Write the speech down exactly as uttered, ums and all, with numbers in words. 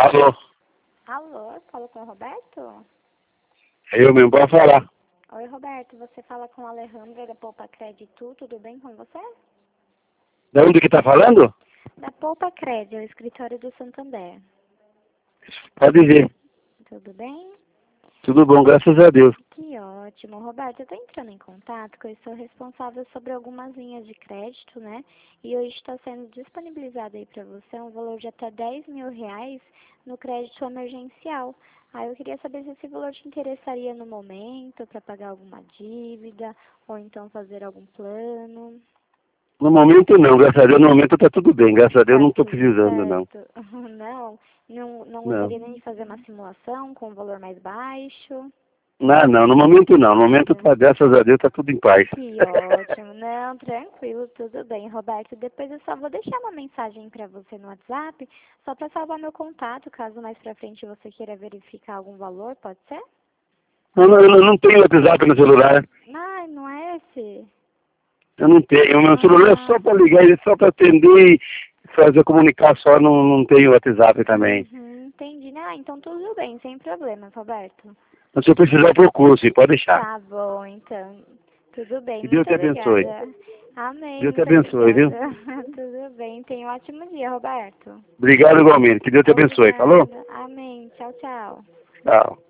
Alô? Alô, falo com o Roberto? É eu mesmo, pode falar. Oi, Roberto, você fala com a Alejandra da Poupa Crédito, tudo bem com você? De onde que tá falando? Da Poupa Crédito, o escritório do Santander. Pode dizer. Tudo bem? Tudo bom, graças a Deus. Que ótimo. Roberto, eu estou entrando em contato porque eu sou responsável sobre algumas linhas de crédito, né? E hoje está sendo disponibilizado aí para você um valor de até dez mil reais no crédito emergencial. Aí eu queria saber se esse valor te interessaria no momento para pagar alguma dívida ou então fazer algum plano. No momento não, graças a Deus, no momento tá tudo bem, graças a Deus Tá não tô tudo precisando não. certo? Não, não, não Não. gostaria nem de fazer uma simulação com um valor mais baixo? Não, não, no momento não, no momento tá, graças a Deus tá tudo em paz. Que ótimo. Não, tranquilo, tudo bem, Roberto. Depois eu só vou deixar uma mensagem para você no WhatsApp, só para salvar meu contato, caso mais pra frente você queira verificar algum valor, pode ser? Eu não, eu não tenho WhatsApp no celular, Ai, não é esse? eu não tenho, o meu celular é só Ah, pra ligar, é só pra atender e fazer comunicar só, não, não tenho WhatsApp também. uhum, entendi. Ah, então tudo bem, sem problemas, Roberto. Então, se eu precisar eu procuro, sim, pode deixar. Tá bom, então. Tudo bem, Que Deus muito te abençoe. obrigada. Amém, Deus te muito abençoe, viu? obrigada. Tudo bem, tenha um ótimo dia, Roberto. Obrigado igualmente, que Deus te abençoe, falou? Obrigada. Amém. Tchau, tchau. Tchau.